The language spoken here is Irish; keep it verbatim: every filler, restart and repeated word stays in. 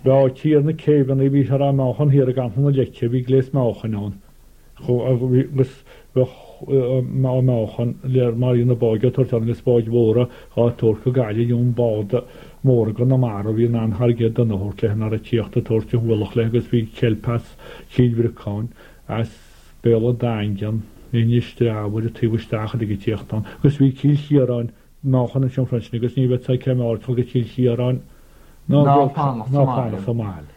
Ba tíar na céhan i bhí ar máchan hir a gan na leice bhí glés máchan an. Gus má máchan lear marí na báige tuirtean gus báid mhóra á tuaircha gaile dún báda mórgan na mar a bhí an hargéad an nóirt le ar a tíochtta tuirte bhfuilach le agus bhí ceilpas cíbhiricáin as béla daingan níiste ábhar a tíbhaisteach a tíochtán. Gus bhí cílsíarán máchan an seomfransna gus ní bheith ceim áirtal go cílsíarán ná pána Somáil.